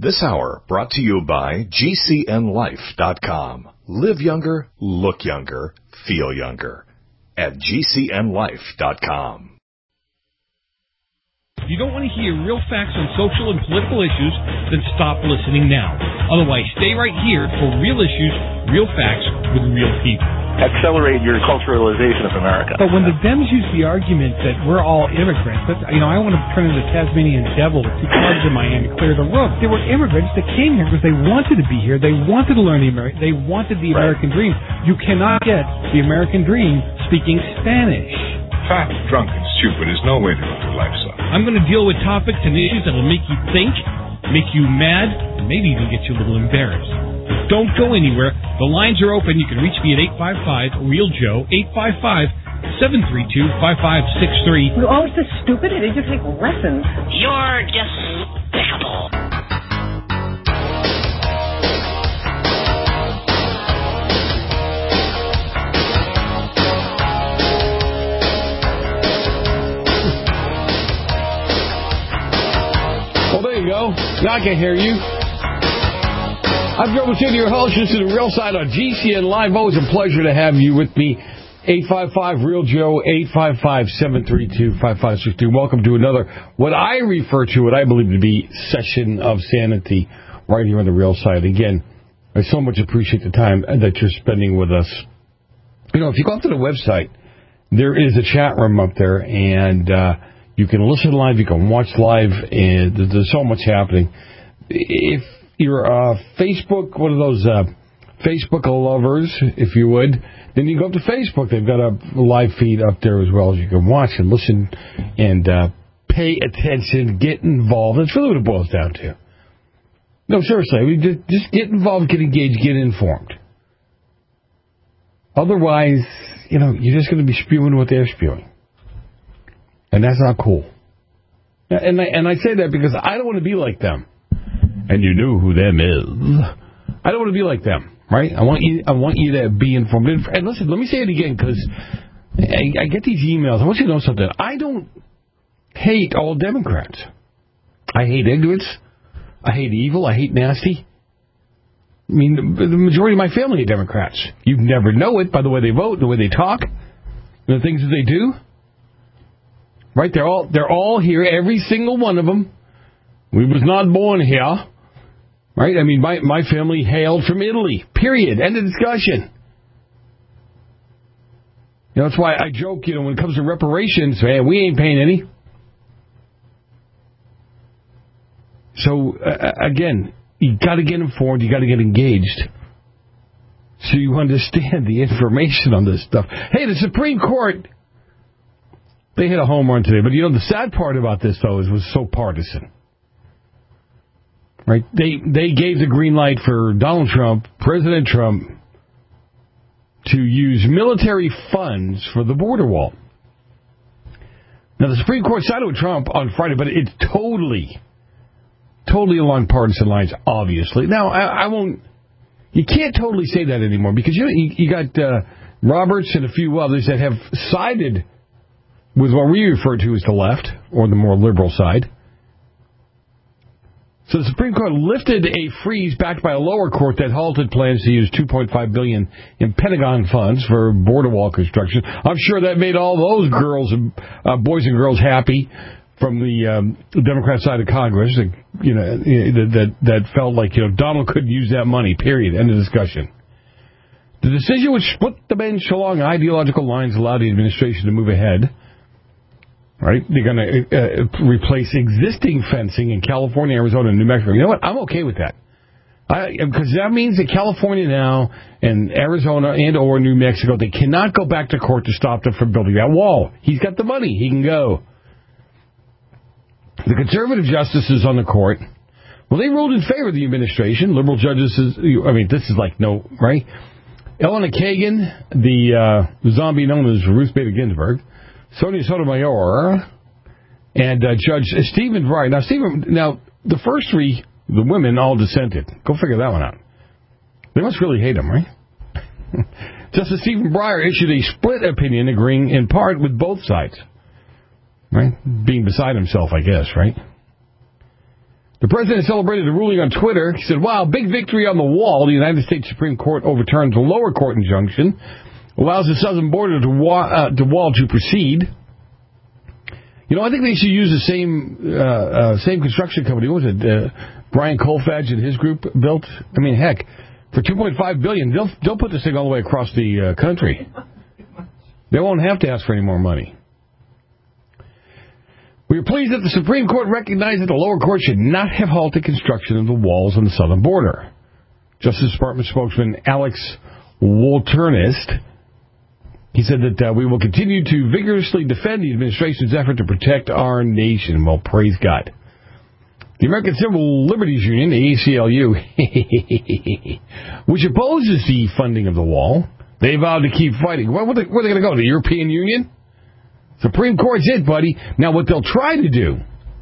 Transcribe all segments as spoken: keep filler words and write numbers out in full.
This hour brought to you by G C N life dot com. Live younger, look younger, feel younger at G C N life dot com. If you don't want to hear real facts on social and political issues, then stop listening now. Otherwise, stay right here for real issues, real facts with real people. Accelerate your culturalization of America. But when the Dems use the argument that we're all immigrants, that's, you know, I want to turn into the Tasmanian devil with two clubs in my hand to clear the road. They were immigrants that came here because they wanted to be here. They wanted to learn the American. They wanted the Right. American dream. You cannot get the American dream speaking Spanish. Fat, drunk, and stupid is no way to live your life, son. I'm going to deal with topics and issues that will make you think, make you mad, and maybe even get you a little embarrassed. But don't go anywhere. The lines are open. You can reach me at eight five five, real joe, eight five five, seven three two, five five six three. You're always this stupid. They need to take lessons. You're despicable. Well, there you go. Now I can hear you. I'm Joe Machini, your host. This is The Real Side on G C N Live. Always a pleasure to have you with me. eight five five, real joe, eight five five, seven three two, five five six two. Welcome to another, what I refer to, what I believe to be, session of sanity right here on The Real Side. Again, I so much appreciate the time that you're spending with us. You know, if you go up to the website, there is a chat room up there, and uh, you can listen live, you can watch live, and there's so much happening. If you're uh, Facebook, one of those uh, Facebook lovers, if you would, then you go up to Facebook. They've got a live feed up there as well, as you can watch and listen and uh, pay attention, get involved. That's really what it boils down to. No, seriously, I mean, just, just get involved, get engaged, get informed. Otherwise, you know, you're just going to be spewing what they're spewing. And that's not cool. And I, and I say that because I don't want to be like them. And you know who them is. I don't want to be like them, right? I want you I want you to be informed. And listen, let me say it again, because I, I get these emails. I want you to know something. I don't hate all Democrats. I hate ignorance. I hate evil. I hate nasty. I mean, the, the majority of my family are Democrats. You never know it by the way they vote, the way they talk, and the things that they do. Right? They're all they're all here, every single one of them. We was not born here. Right? I mean, my, my family hailed from Italy. Period. End of discussion. You know, that's why I joke, you know, when it comes to reparations, man, we ain't paying any. So, uh, again, you got to get informed. You got to get engaged so you understand the information on this stuff. Hey, the Supreme Court, they hit a home run today. But, you know, the sad part about this, though, is it was so partisan. Right? They they gave the green light for Donald Trump, President Trump, to use military funds for the border wall. Now, the Supreme Court sided with Trump on Friday, but it's totally, totally along partisan lines, obviously. Now, I, I won't, you can't totally say that anymore, because you, you, you got uh, Roberts and a few others that have sided with what we refer to as the left, or the more liberal side. So the Supreme Court lifted a freeze backed by a lower court that halted plans to use two point five billion dollars in Pentagon funds for border wall construction. I'm sure that made all those girls, and uh, boys and girls, happy from the um, Democrat side of Congress. You know, that that felt like, you know, Donald couldn't use that money. Period. End of discussion. The decision which split the bench along ideological lines allowed the administration to move ahead. Right? They're going to uh, replace existing fencing in California, Arizona, and New Mexico. You know what? I'm okay with that. Because that means that California now and Arizona and or New Mexico, they cannot go back to court to stop them from building that wall. He's got the money. He can go. The conservative justices on the court, well, they ruled in favor of the administration. Liberal judges, I mean, this is like no, right? Elena Kagan, the uh, zombie known as Ruth Bader Ginsburg, Sonia Sotomayor, and uh, Judge Stephen Breyer. Now, Stephen, now the first three, the women, all dissented. Go figure that one out. They must really hate him, right? Justice Stephen Breyer issued a split opinion, agreeing in part with both sides. Right? Being beside himself, I guess, right? The president celebrated the ruling on Twitter. He said, wow, big victory on the wall. The United States Supreme Court overturned the lower court injunction, allows the southern border to, wa- uh, to wall to proceed. You know, I think they should use the same uh, uh, same construction company. What was it? Uh, Brian Colfage and his group built? I mean, heck, for two point five billion dollars, they'll, they'll put this thing all the way across the uh, country. They won't have to ask for any more money. We are pleased that the Supreme Court recognized that the lower court should not have halted construction of the walls on the southern border. Justice Department spokesman Alex Wolternist, he said that uh, we will continue to vigorously defend the administration's effort to protect our nation. Well, praise God. The American Civil Liberties Union, the A C L U, which opposes the funding of the wall, they vowed to keep fighting. Where are they, where are they going to go? The European Union? Supreme Court's it, buddy. Now, what they'll try to do,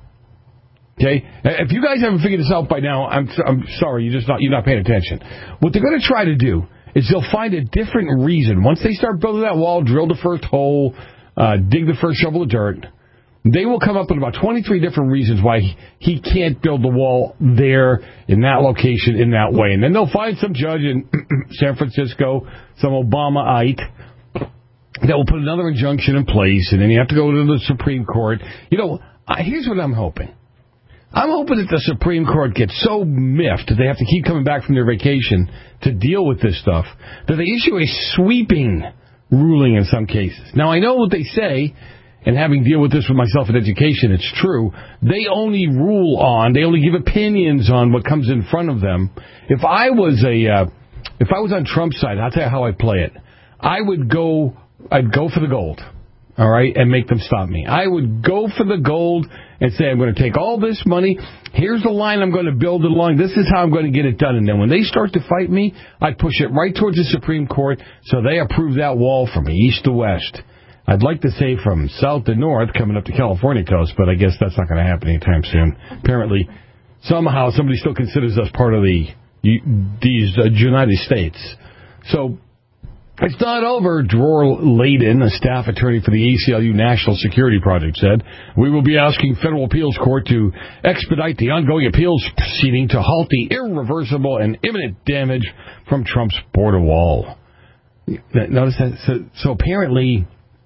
okay, if you guys haven't figured this out by now, I'm I'm sorry, you're just not you're not paying attention. What they're going to try to do is they'll find a different reason. Once they start building that wall, drill the first hole, uh, dig the first shovel of dirt, they will come up with about twenty-three different reasons why he can't build the wall there, in that location, in that way. And then they'll find some judge in San Francisco, some Obama-ite, that will put another injunction in place, and then you have to go to the Supreme Court. You know, I, here's what I'm hoping. I'm hoping that the Supreme Court gets so miffed that they have to keep coming back from their vacation to deal with this stuff, that they issue a sweeping ruling in some cases. Now, I know what they say, and having dealt with this with myself in education, it's true. They only rule on, they only give opinions on what comes in front of them. If I was a, uh, if I was on Trump's side, I'll tell you how I'd play it. I would go... I'd go for the gold, all right, and make them stop me. I would go for the gold and say, I'm going to take all this money. Here's the line I'm going to build it along. This is how I'm going to get it done. And then when they start to fight me, I'd push it right towards the Supreme Court so they approve that wall from east to west. I'd like to say from south to north coming up the California coast, but I guess that's not going to happen anytime soon. Apparently, somehow somebody still considers us part of the these uh, United States. So... it's not over, Dror Layden, a staff attorney for the A C L U National Security Project, said. We will be asking Federal Appeals Court to expedite the ongoing appeals proceeding to halt the irreversible and imminent damage from Trump's border wall. Notice that? So, so apparently,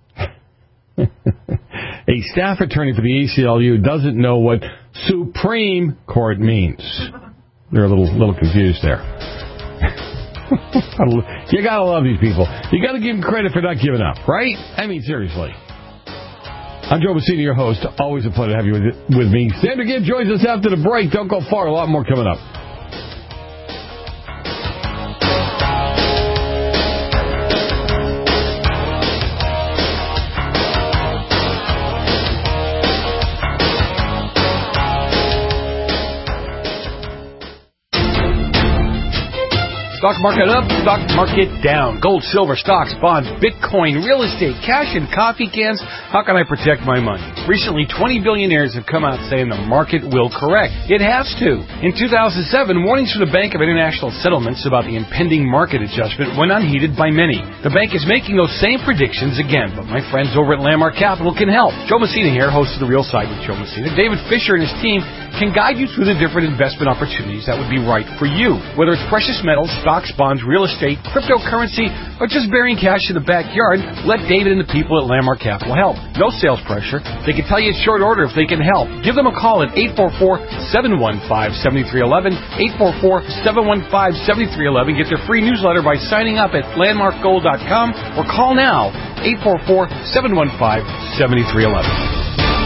a staff attorney for the A C L U doesn't know what Supreme Court means. They're a little, little confused there. You gotta love these people. You gotta give them credit for not giving up, right? I mean, seriously. I'm Joe Messina, your host. Always a pleasure to have you with, with me. Sandra Gibb joins us after the break. Don't go far. A lot more coming up. Stock market up, stock market down. Gold, silver, stocks, bonds, Bitcoin, real estate, cash, and coffee cans. How can I protect my money? Recently, twenty billionaires have come out saying the market will correct. It has to. In two thousand seven, warnings from the Bank of International Settlements about the impending market adjustment went unheeded by many. The bank is making those same predictions again, but my friends over at Landmark Capital can help. Joe Messina here, host of The Real Side with Joe Messina. David Fisher and his team can guide you through the different investment opportunities that would be right for you. Whether it's precious metals, stocks, bonds, real estate, cryptocurrency, or just burying cash in the backyard, let David and the people at Landmark Capital help. No sales pressure. They can tell you in short order if they can help. Give them a call at eight four four, seven one five, seven three one one, eight four four, seven one five, seven three one one. Get their free newsletter by signing up at landmark gold dot com or call now, eight four four, seven one five, seven three one one.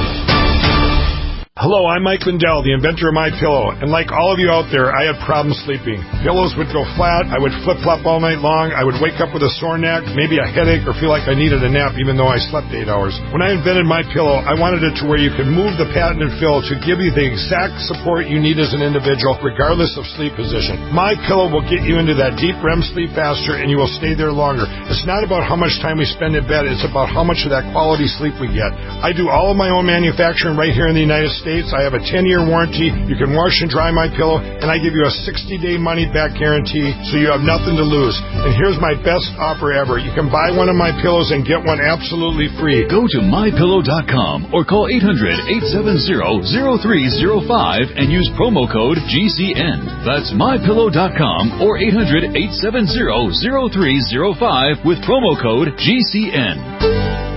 Hello, I'm Mike Lindell, the inventor of MyPillow, and like all of you out there, I had problems sleeping. Pillows would go flat, I would flip-flop all night long, I would wake up with a sore neck, maybe a headache, or feel like I needed a nap even though I slept eight hours. When I invented MyPillow, I wanted it to where you could move the patented fill to give you the exact support you need as an individual, regardless of sleep position. MyPillow will get you into that deep R E M sleep faster, and you will stay there longer. It's not about how much time we spend in bed, it's about how much of that quality sleep we get. I do all of my own manufacturing right here in the United States. States. I have a ten-year warranty. You can wash and dry my pillow, and I give you a sixty-day money-back guarantee, so you have nothing to lose. And here's my best offer ever. You can buy one of my pillows and get one absolutely free. Go to my pillow dot com or call eight hundred, eight seven zero, zero three zero five and use promo code G C N. That's my pillow dot com or eight hundred, eight seven zero, zero three zero five with promo code G C N.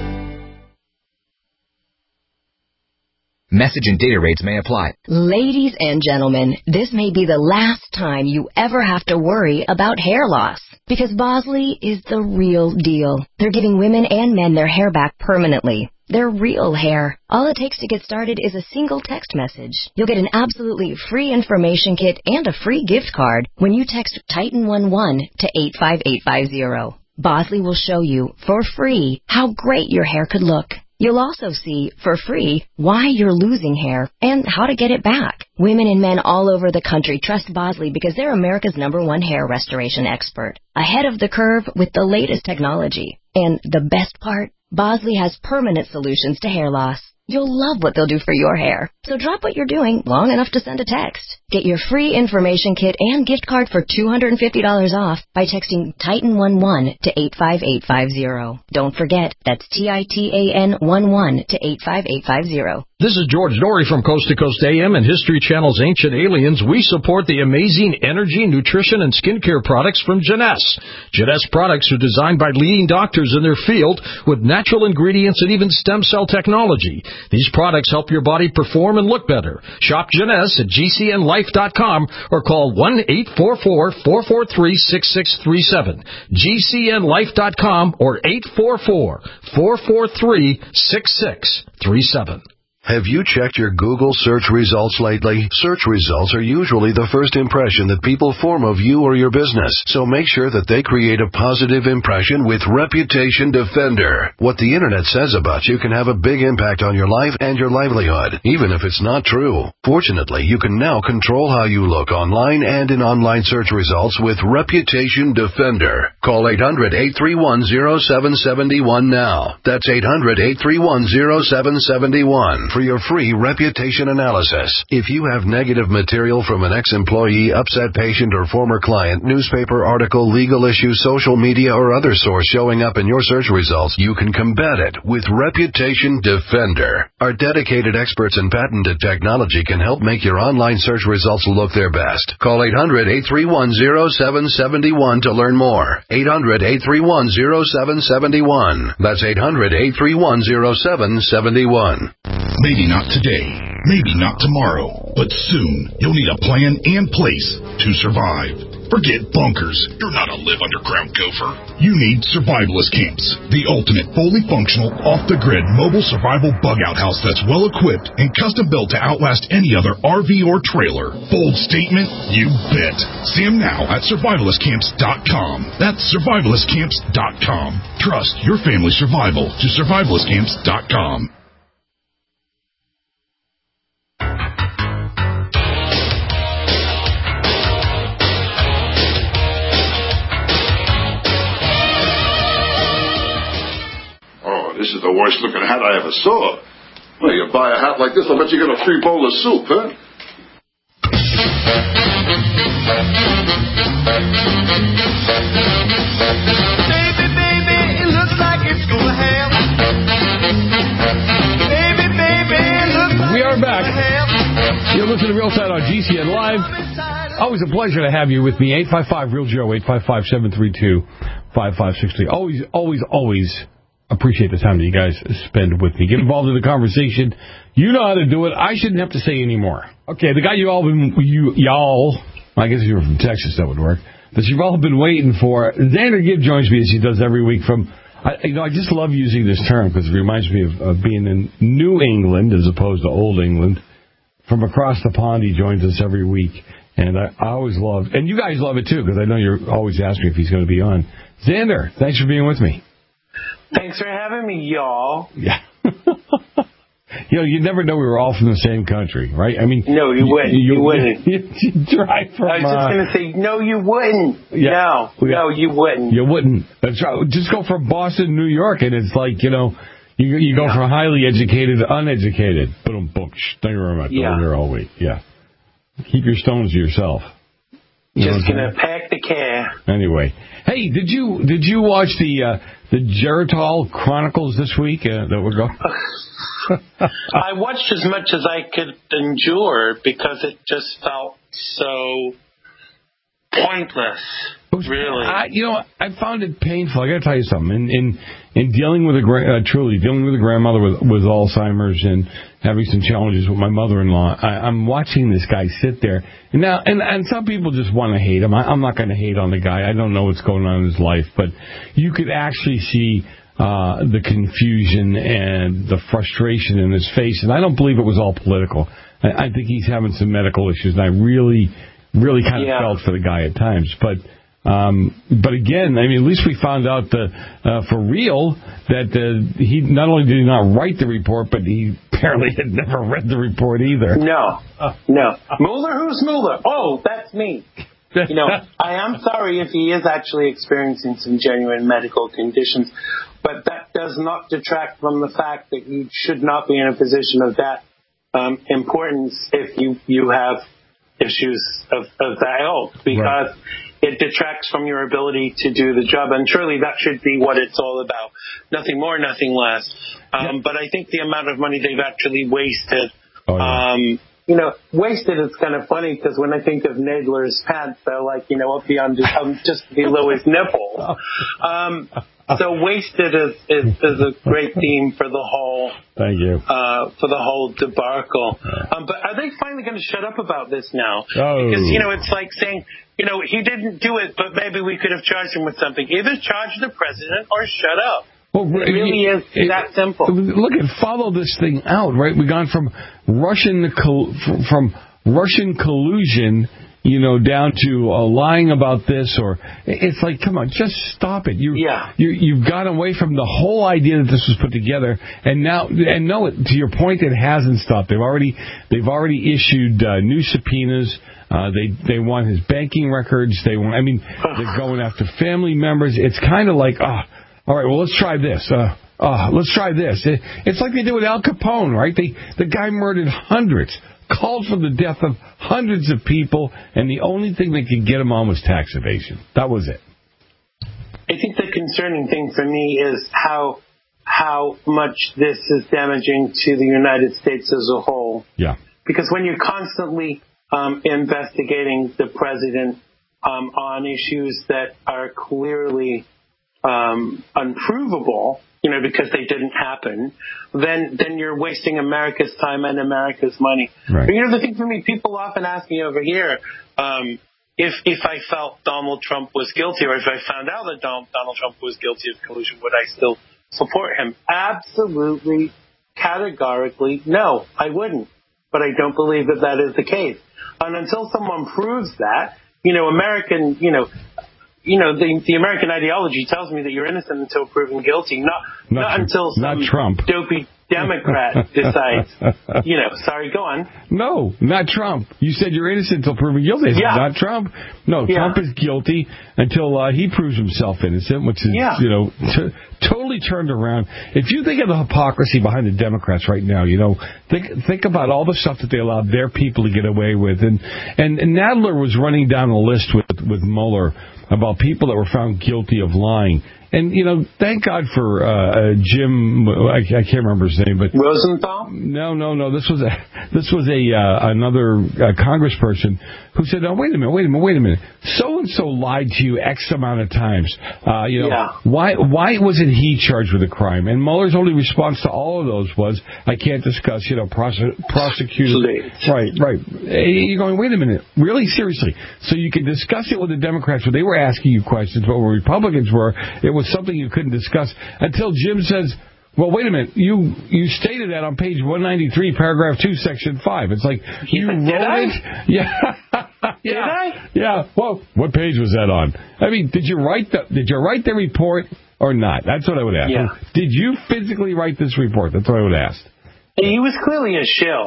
Message and data rates may apply. Ladies and gentlemen, this may be the last time you ever have to worry about hair loss. Because Bosley is the real deal. They're giving women and men their hair back permanently. Their real hair. All it takes to get started is a single text message. You'll get an absolutely free information kit and a free gift card when you text Titan eleven to eight five eight five zero. Bosley will show you, for free, how great your hair could look. You'll also see, for free, why you're losing hair and how to get it back. Women and men all over the country trust Bosley because they're America's number one hair restoration expert. Ahead of the curve with the latest technology. And the best part, Bosley has permanent solutions to hair loss. You'll love what they'll do for your hair. So drop what you're doing long enough to send a text. Get your free information kit and gift card for two hundred fifty dollars off by texting Titan eleven to eight five eight five zero. Don't forget, that's T I T A N eleven to eight five eight five zero. This is George Dory from Coast to Coast A M and History Channel's Ancient Aliens. We support the amazing energy, nutrition, and skincare products from Jeunesse. Jeunesse products are designed by leading doctors in their field with natural ingredients and even stem cell technology. These products help your body perform and look better. Shop Jeunesse at G C N life dot com or call one eight four four, four four three, six six three seven. G C N life dot com or eight four four, four four three, six six three seven. Have you checked your Google search results lately? Search results are usually the first impression that people form of you or your business, so make sure that they create a positive impression with Reputation Defender. What the internet says about you can have a big impact on your life and your livelihood, even if it's not true. Fortunately, you can now control how you look online and in online search results with Reputation Defender. Call eight hundred, eight three one, zero seven seven one now. That's eight hundred, eight three one, zero seven seven one. For your free reputation analysis. If you have negative material from an ex-employee, upset patient, or former client, newspaper article, legal issue, social media, or other source showing up in your search results, you can combat it with Reputation Defender. Our dedicated experts in patented technology can help make your online search results look their best. Call eight hundred, eight three one, zero seven seven one to learn more. eight hundred, eight three one, zero seven seven one. That's eight hundred, eight three one, zero seven seven one. Maybe not today, maybe not tomorrow, but soon you'll need a plan and place to survive. Forget bunkers. You're not a live underground gopher. You need Survivalist Camps, the ultimate fully functional, off-the-grid mobile survival bug-out house that's well-equipped and custom-built to outlast any other R V or trailer. Bold statement? You bet. See them now at survivalist camps dot com. That's survivalist camps dot com. Trust your family's survival to survivalist camps dot com. This is the worst looking hat I ever saw. Well, you buy a hat like this, I'll bet you get a free bowl of soup, huh? Baby, baby, it looks like it's gonna hail. Baby, baby, it looks like we are back. You're listening to Real Time on G C N Live. Always a pleasure to have you with me. eight five five, real Joe, eight five five, seven three two, five five six three. Always, always, always appreciate the time that you guys spend with me. Get involved in the conversation. You know how to do it. I shouldn't have to say any more. Okay, the guy you all been, you, y'all, I guess if you were from Texas, that would work, that you've all been waiting for. Xander Gibb joins me as he does every week from, I, you know, I just love using this term because it reminds me of, of being in New England as opposed to Old England. From across the pond, he joins us every week. And I, I always love, and you guys love it too, because I know you're always asking if he's going to be on. Xander, thanks for being with me. Thanks for having me, y'all. Yeah. You know, you never know we were all from the same country, right? I mean, no, you wouldn't. You, you wouldn't. You, you drive from, I was just uh, going to say, no, you wouldn't. Yeah, no, yeah. no, you wouldn't. You wouldn't. That's right. Just go from Boston, New York, and it's like, you know, You you go Yeah. from highly educated to uneducated. Boom, boom. Shh, thank you very much. Yeah. Over there all week. Yeah. Keep your stones to yourself. You Just gonna pack the car. Anyway, hey, did you did you watch the uh, the Geritol Chronicles this week uh, that were going? I watched as much as I could endure because it just felt so pointless. Really, I, you know, I found it painful. I got to tell you something. In in, in dealing with a gra- uh, truly dealing with a grandmother with with Alzheimer's and having some challenges with my mother-in-law, I, I'm watching this guy sit there. And now, and and some people just want to hate him. I, I'm not going to hate on the guy. I don't know what's going on in his life, but you could actually see uh, the confusion and the frustration in his face. And I don't believe it was all political. I, I think he's having some medical issues, and I really, really kind of Yeah. felt for the guy at times, but. Um, but again, I mean, at least we found out the, uh, for real that uh, he not only did he not write the report, but he apparently had never read the report either. No, no. Mueller, who's Mueller? Oh, that's me. You know, I am sorry if he is actually experiencing some genuine medical conditions, but that does not detract from the fact that you should not be in a position of that um, importance if you, you have issues of, of that ilk, because right. It detracts from your ability to do the job. And surely that should be what it's all about. Nothing more, nothing less. Um, yeah. But I think the amount of money they've actually wasted, oh, yeah. um, you know, wasted is kind of funny because when I think of Nadler's pants, they're like, you know, up beyond um, just below his nipple. Um, so wasted is, is, is a great theme for the whole. Thank you. Uh, for the whole debacle. Um, but are they finally going to shut up about this now? Oh. Because, you know, it's like saying, you know, he didn't do it, but maybe we could have charged him with something. Either charge the president or shut up. Well, it really it, is it, that simple. Look at follow this thing out, right? We've gone from Russian from Russian collusion, you know, down to uh, lying about this, or it's like, come on, just stop it. You, yeah. you, you've got away from the whole idea that this was put together, and now, and no, to your point, it hasn't stopped. They've already, they've already issued uh, new subpoenas. Uh, they they want his banking records. They want. I mean, they're going after family members. It's kind of like, ah, oh, all right, well, let's try this. Uh, oh, let's try this. It, it's like they did with Al Capone, right? They the guy murdered hundreds, called for the death of hundreds of people, and the only thing they could get him on was tax evasion. That was it. I think the concerning thing for me is how how much this is damaging to the United States as a whole. Yeah. Because when you're constantly Um, investigating the president um, on issues that are clearly um, unprovable, you know, because they didn't happen, then then you're wasting America's time and America's money. Right. But, you know, the thing for me, people often ask me over here um, if if I felt Donald Trump was guilty, or if I found out that Donald Trump was guilty of collusion, would I still support him? Absolutely, categorically, no, I wouldn't. But I don't believe that that is the case. And until someone proves that, you know, American, you know, you know, the, the American ideology tells me that you're innocent until proven guilty, not not, not until some not Trump. dopey Democrat decides. You know, sorry, go on. No, not Trump. You said you're innocent until proven guilty. Yeah. Not Trump. No, yeah. Trump is guilty until uh, he proves himself innocent, which is, yeah. you know, t- totally turned around. If you think of the hypocrisy behind the Democrats right now, you know, think think about all the stuff that they allowed their people to get away with. And, and, and Nadler was running down a list with, with Mueller about people that were found guilty of lying. And, you know, thank God for uh, Jim, I, I can't remember his name, but... Rosenthal? No, no, no. This was a this was a uh, another uh, congressperson who said, oh, wait a minute, wait a minute, wait a minute. So-and-so lied to you X amount of times. Uh, you know, yeah. why why wasn't he charged with a crime? And Mueller's only response to all of those was, I can't discuss, you know, prose- prosecutors. Right, right. You're going, wait a minute, really? Seriously? So you can discuss it with the Democrats, but they were asking you questions, but when Republicans were, it was something you couldn't discuss until Jim says, well, wait a minute, you you stated that on page one ninety-three, paragraph two, section five. It's like, you yeah, wrote did I? it? Yeah. Did yeah. I? Yeah. Well, what page was that on? I mean, did you write the did you write the report or not? That's what I would ask. Yeah. Did you physically write this report? That's what I would ask. He was clearly a shill.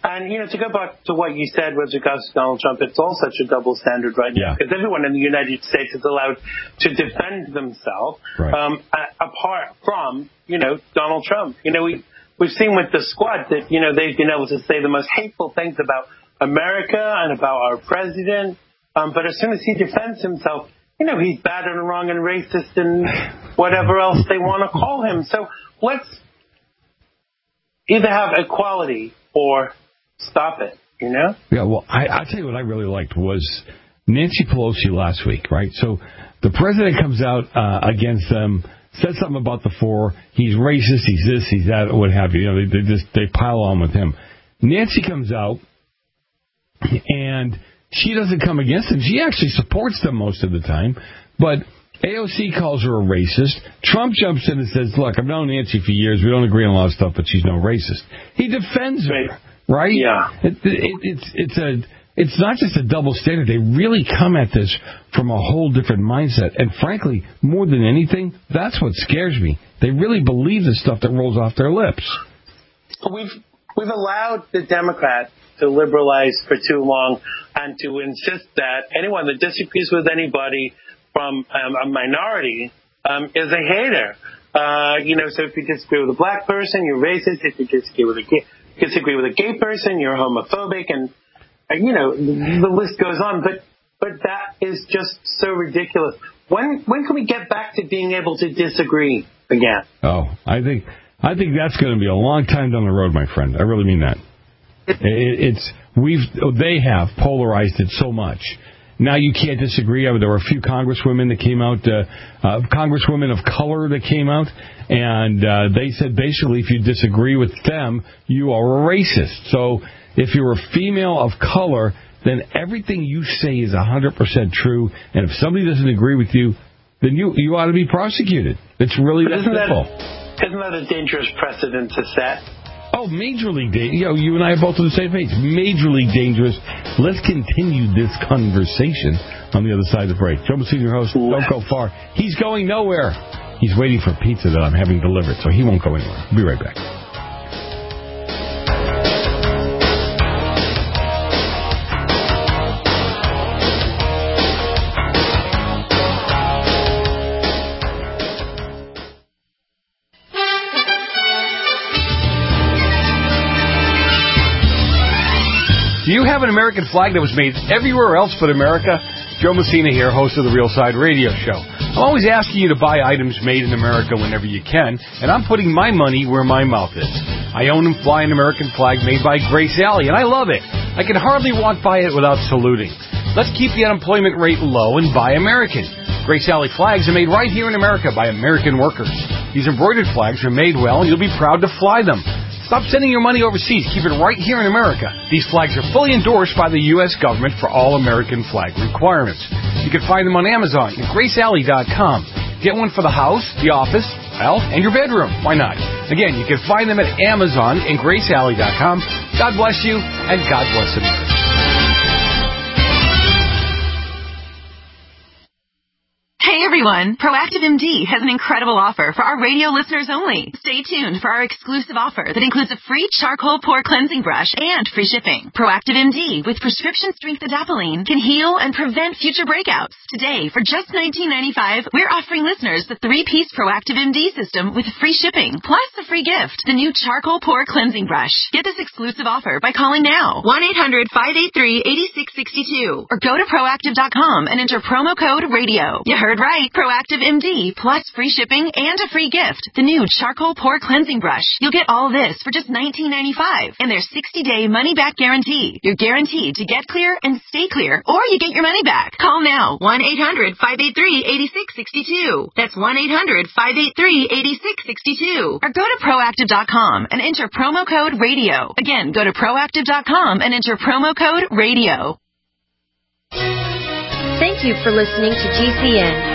And, you know, to go back to what you said with regards to Donald Trump, it's all such a double standard right now, because yeah. everyone in the United States is allowed to defend themselves, right. um, a- apart from, you know, Donald Trump. You know, we, we've seen with the squad that, you know, they've been able to say the most hateful things about America and about our president, um, but as soon as he defends himself, you know, he's bad and wrong and racist and whatever else they want to call him. So let's either have equality or stop it, you know? Yeah, well, I, I'll tell you what I really liked was Nancy Pelosi last week, right? So the president comes out uh, against them, says something about the four. He's racist, he's this, he's that, what have you. You know, they, they just they pile on with him. Nancy comes out, and she doesn't come against him. She actually supports them most of the time. But A O C calls her a racist. Trump jumps in and says, look, I've known Nancy for years. We don't agree on a lot of stuff, but she's no racist. He defends her, right? Yeah. It, it, it's, it's, a, it's not just a double standard. They really come at this from a whole different mindset. And frankly, more than anything, that's what scares me. They really believe the stuff that rolls off their lips. We've, we've allowed the Democrats to liberalize for too long and to insist that anyone that disagrees with anybody from um, a minority um, is a hater. Uh, you know, so if you disagree with a black person, you're racist. If you disagree with a gay, disagree with a gay person, you're homophobic, and uh, you know the list goes on. But but that is just so ridiculous. When when can we get back to being able to disagree again? Oh, I think I think that's going to be a long time down the road, my friend. I really mean that. It, it's we've they have polarized it so much. Now you can't disagree. There were a few congresswomen that came out, uh, uh, congresswomen of color that came out, and uh, they said basically if you disagree with them, you are a racist. So if you're a female of color, then everything you say is one hundred percent true, and if somebody doesn't agree with you, then you you ought to be prosecuted. It's really that simple. That, isn't that a dangerous precedent to set? Oh, majorly dangerous. You know, you and I are both on the same page. Majorly dangerous. Let's continue this conversation on the other side of the break. Joe Messina, your host. Don't go far. He's going nowhere. He's waiting for pizza that I'm having delivered, so he won't go anywhere. I'll be right back. Do you have an American flag that was made everywhere else but America? Joe Messina here, host of the Real Side Radio Show. I'm always asking you to buy items made in America whenever you can, and I'm putting my money where my mouth is. I own and fly an American flag made by Grace Alley, and I love it. I can hardly walk by it without saluting. Let's keep the unemployment rate low and buy American. Grace Alley flags are made right here in America by American workers. These embroidered flags are made well, and you'll be proud to fly them. Stop sending your money overseas. Keep it right here in America. These flags are fully endorsed by the U S government for all American flag requirements. You can find them on Amazon and grace alley dot com. Get one for the house, the office, well, and your bedroom. Why not? Again, you can find them at Amazon and grace alley dot com. God bless you, and God bless America. Hey everyone, Proactive M D has an incredible offer for our radio listeners only. Stay tuned for our exclusive offer that includes a free charcoal pore cleansing brush and free shipping. Proactive M D with prescription strength adapalene can heal and prevent future breakouts. Today, for just nineteen ninety-five dollars, we're offering listeners the three-piece Proactive M D system with free shipping, plus a free gift, the new charcoal pore cleansing brush. Get this exclusive offer by calling now, one eight hundred five eight three eight six six two, or go to proactive dot com and enter promo code radio. You heard right, Proactive M D, plus free shipping and a free gift, the new charcoal pore cleansing brush. You'll get all this for just nineteen ninety-five dollars, and their sixty-day money-back guarantee. You're guaranteed to get clear and stay clear, or you get your money back. Call now, one eight hundred five eight three eight six six two. That's one eight hundred five eight three eight six six two. Or go to proactive dot com and enter promo code radio. Again, go to proactive dot com and enter promo code radio. Thank you for listening to G C N.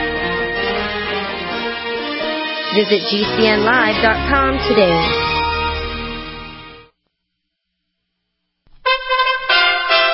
Visit G C N live dot com today.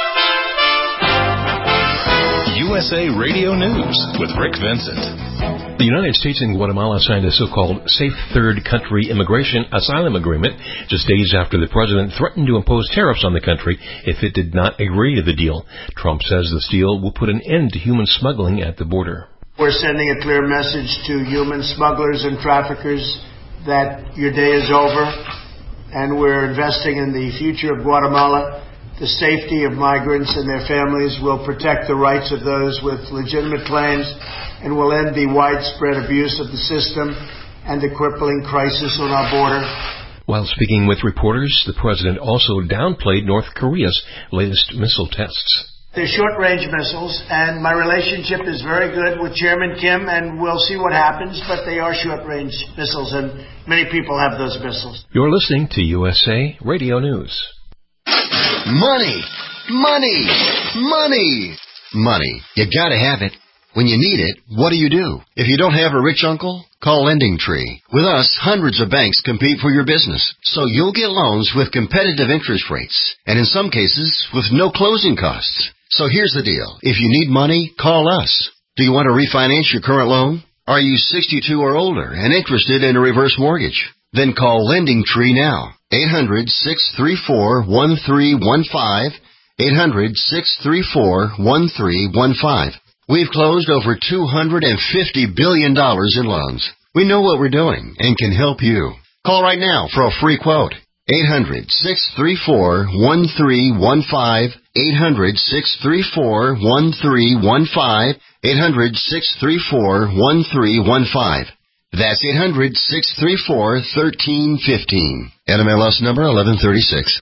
U S A Radio News with Rick Vincent. The United States and Guatemala signed a so-called Safe Third Country Immigration Asylum Agreement just days after the president threatened to impose tariffs on the country if it did not agree to the deal. Trump says this deal will put an end to human smuggling at the border. We're sending a clear message to human smugglers and traffickers that your day is over, and we're investing in the future of Guatemala. The safety of migrants and their families will protect the rights of those with legitimate claims and will end the widespread abuse of the system and the crippling crisis on our border. While speaking with reporters, the president also downplayed North Korea's latest missile tests. They're short-range missiles, and my relationship is very good with Chairman Kim, and we'll see what happens, but they are short-range missiles, and many people have those missiles. You're listening to U S A Radio News. Money, money, money, money. You gotta have it. When you need it, what do you do? If you don't have a rich uncle, call Lending Tree. With us, hundreds of banks compete for your business, so you'll get loans with competitive interest rates, and in some cases, with no closing costs. So here's the deal. If you need money, call us. Do you want to refinance your current loan? Are you sixty-two or older and interested in a reverse mortgage? Then call Lending Tree now. eight hundred, six three four, one three one five. eight hundred, six three four, one three one five. We've closed over two hundred fifty billion dollars in loans. We know what we're doing and can help you. Call right now for a free quote. eight hundred, six three four, one three one five. eight hundred, six three four, one three one five. eight hundred, six three four, one three one five. That's eight hundred, six three four, one three one five. N M L S number eleven thirty-six.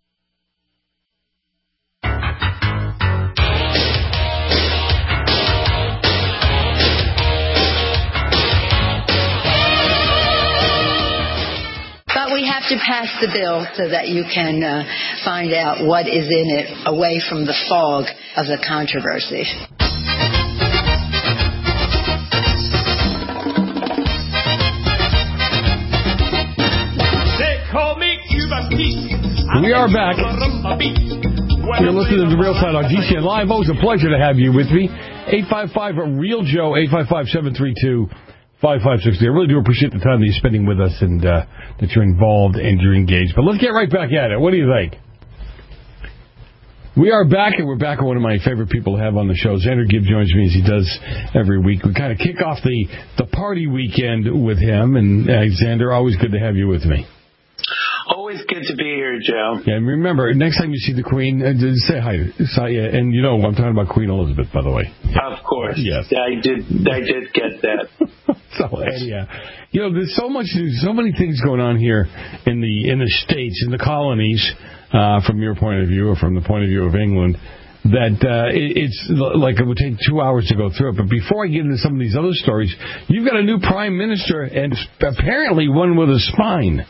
But we have to pass the bill so that you can uh, find out what is in it away from the fog of the controversy. We are back. You're listening to The Real Side on G C N Live. Always a pleasure to have you with me. eight five five, real Joe, eight five five, seven three two, five five six zero. I really do appreciate the time that you're spending with us and uh, that you're involved and you're engaged. But let's get right back at it. What do you think? We are back, and we're back with one of my favorite people to have on the show. Xander Gibb joins me as he does every week. We kind of kick off the, the party weekend with him. And, uh, Xander, always good to have you with me. Always good to be here, Joe. Yeah, and remember, next time you see the Queen, uh, say hi. Say, and you know, I'm talking about Queen Elizabeth, by the way. Of course. Yes. I did I did get that. So, yeah. You know, there's so much, there's so many things going on here in the in the States, in the colonies, uh, from your point of view, or from the point of view of England, that uh, it, it's like it would take two hours to go through it. But before I get into some of these other stories, you've got a new prime minister, and apparently one with a spine.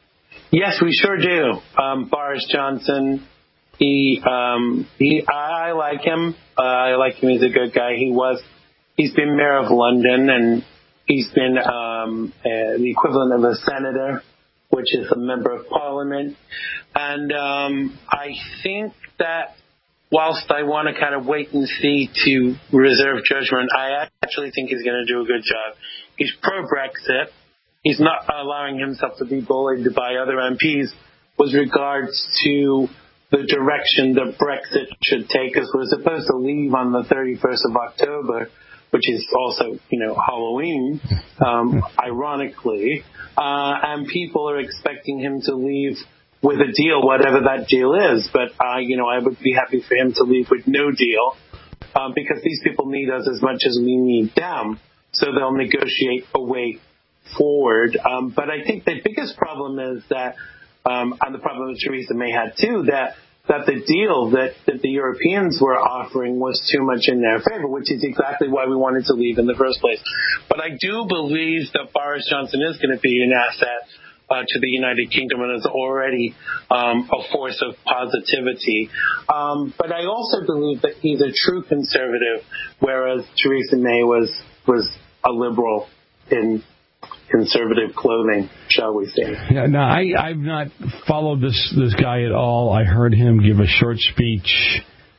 Yes, we sure do. Um, Boris Johnson, he, um, he, I like him. Uh, I like him. He's a good guy. He was, he's been mayor of London, and he's been um, uh, the equivalent of a senator, which is a member of parliament. And um, I think that whilst I want to kind of wait and see to reserve judgment, I actually think he's going to do a good job. He's pro-Brexit. He's not allowing himself to be bullied by other M Ps with regards to the direction that Brexit should take us. We're supposed to leave on the thirty-first of October, which is also, you know, Halloween, um, ironically. Uh, and people are expecting him to leave with a deal, whatever that deal is. But, uh, you know, I would be happy for him to leave with no deal um, because these people need us as much as we need them. So they'll negotiate a way forward. Um, but I think the biggest problem is that, um, and the problem that Theresa May had too, that that the deal that, that the Europeans were offering was too much in their favor, which is exactly why we wanted to leave in the first place. But I do believe that Boris Johnson is going to be an asset uh, to the United Kingdom and is already um, a force of positivity. Um, but I also believe that he's a true conservative, whereas Theresa May was was a liberal in conservative clothing, shall we say. Yeah, no, I, I've not followed this this guy at all. I heard him give a short speech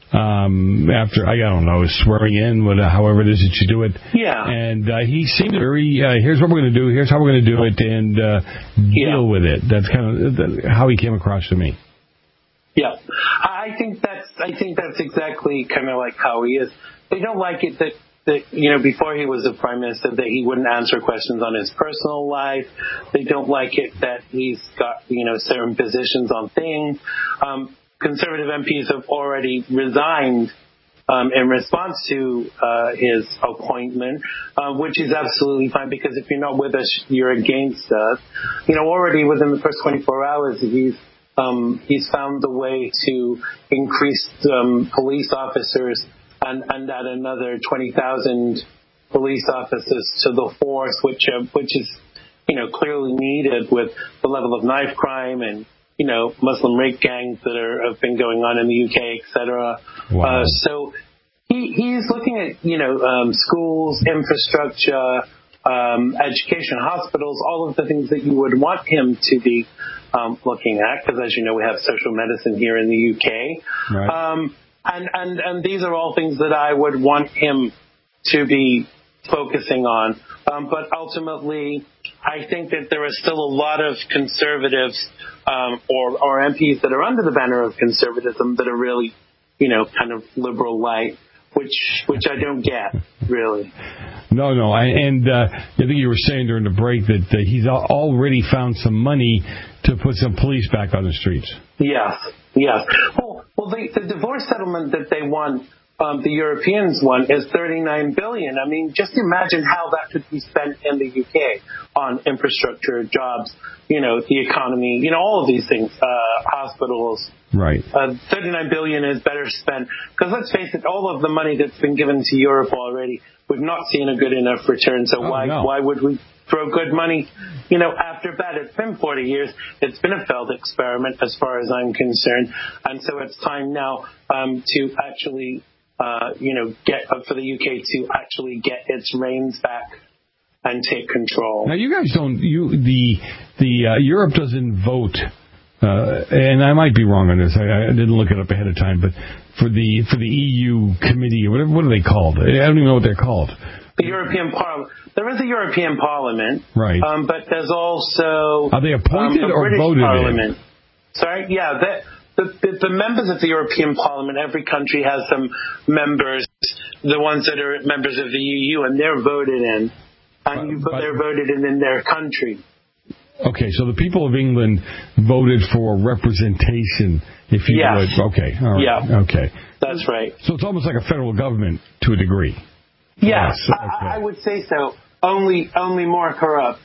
um, after, I don't know, swearing in, whatever, however it is that you do it. Yeah. And uh, he seemed very, uh, here's what we're going to do, here's how we're going to do it, and uh, deal yeah. with it. That's kind of how he came across to me. Yeah. I think that's, I think that's exactly kind of like how he is. They don't like it that, that, you know, before he was the prime minister, that he wouldn't answer questions on his personal life. They don't like it that he's got, you know, certain positions on things. Um, conservative M Ps have already resigned um, in response to uh, his appointment, uh, which is absolutely fine, because if you're not with us, you're against us. You know, already within the first twenty-four hours, he's um, he's found the way to increase um, police officers and, and add another twenty thousand police officers to the force, which uh, which is, you know, clearly needed with the level of knife crime and, you know, Muslim rape gangs that are, have been going on in the U K, et cetera. Wow. Uh, so he, he's looking at, you know, um, schools, infrastructure, um, education, hospitals, all of the things that you would want him to be um, looking at, because as you know, we have social medicine here in the U K. Right. Um, and, and, and these are all things that I would want him to be focusing on. Um, but ultimately, I think that there are still a lot of conservatives um, or, or M Ps that are under the banner of conservatism that are really, you know, kind of liberal light, which which I don't get, really. No, no. I, and uh, I think you were saying during the break that uh, he's already found some money to put some police back on the streets. Yes, yes. Well, well, the, the divorce settlement that they won, Um, the Europeans one, is thirty-nine billion dollars. I mean, just imagine how that could be spent in the U K on infrastructure, jobs, you know, the economy, you know, all of these things, uh, hospitals. Right. Uh, thirty-nine billion dollars is better spent, because let's face it, all of the money that's been given to Europe already, we've not seen a good enough return. So oh, why no. why would we throw good money, you know, after that? It's been forty years. It's been a failed experiment as far as I'm concerned. And so it's time now um, to actually Uh, you know, get uh, for the U K to actually get its reins back and take control. Now, you guys don't. You the the uh, Europe doesn't vote, uh, and I might be wrong on this. I, I didn't look it up ahead of time, but for the for the E U committee or whatever, what are they called? I don't even know what they're called. The European Parliament. There is a European Parliament, right? Um, but there's also are they appointed um, a or British voted Parliament. in? Sorry, yeah. That, The, the, the members of the European Parliament, every country has some members, the ones that are members of the E U, and they're voted in. And you, but, they're voted in in their country. Okay, so the people of England voted for representation, if you yes. would. Okay, all right. Yeah. Okay. That's right. So it's almost like a federal government to a degree. Yes, yes. Okay. I, I would say so. Only, only more corrupt.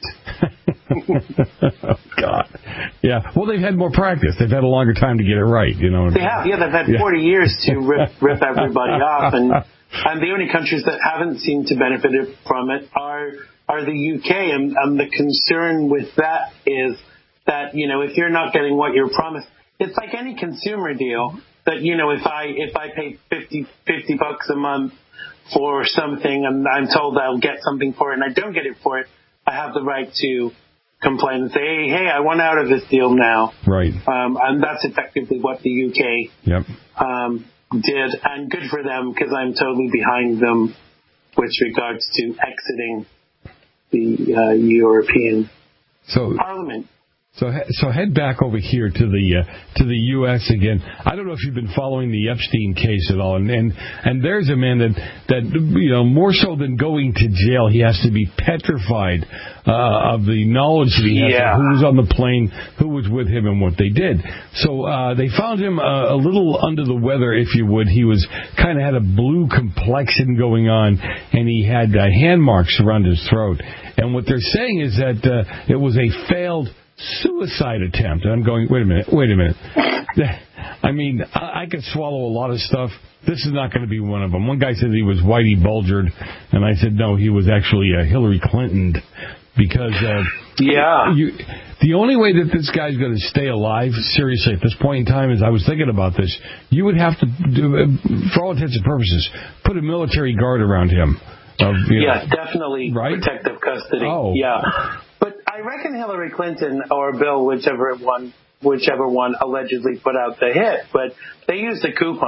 Oh, God. Yeah. Well, they've had more practice. They've had a longer time to get it right, you know. They have. Yeah, they've had yeah. forty years to rip, rip everybody off. And, and the only countries that haven't seemed to benefit from it are are the U K. And, and the concern with that is that, you know, if you're not getting what you're promised, it's like any consumer deal that, you know, if I if I pay fifty, fifty bucks a month for something and I'm told I'll get something for it and I don't get it for it, I have the right to complain and say, hey, hey, I want out of this deal now. Right. Um, and that's effectively what the U K yep. um, did. And good for them, because I'm totally behind them with regards to exiting the uh, European so, Parliament. So so head back over here to the uh, to the U S again. I don't know if you've been following the Epstein case at all, and and, and there's a man that, that, you know, more so than going to jail, he has to be petrified uh, of the knowledge that he has yeah. of who was on the plane, who was with him, and what they did. So uh, they found him uh, a little under the weather, if you would. He was kind of had a blue complexion going on, and he had uh, hand marks around his throat. And what they're saying is that uh, it was a failed suicide attempt. And I'm going, wait a minute, wait a minute. I mean, I, I could swallow a lot of stuff. This is not going to be one of them. One guy said he was Whitey Bulgered, and I said, no, he was actually uh, Hillary Clinton, because uh, yeah, you, the only way that this guy's going to stay alive, seriously, at this point in time, is I was thinking about this, you would have to, do, for all intents and purposes, put a military guard around him. Of, you yes, know, definitely right? Protective custody. Oh. Yeah. But I reckon Hillary Clinton or Bill, whichever one, whichever one allegedly put out the hit, but they used a coupon.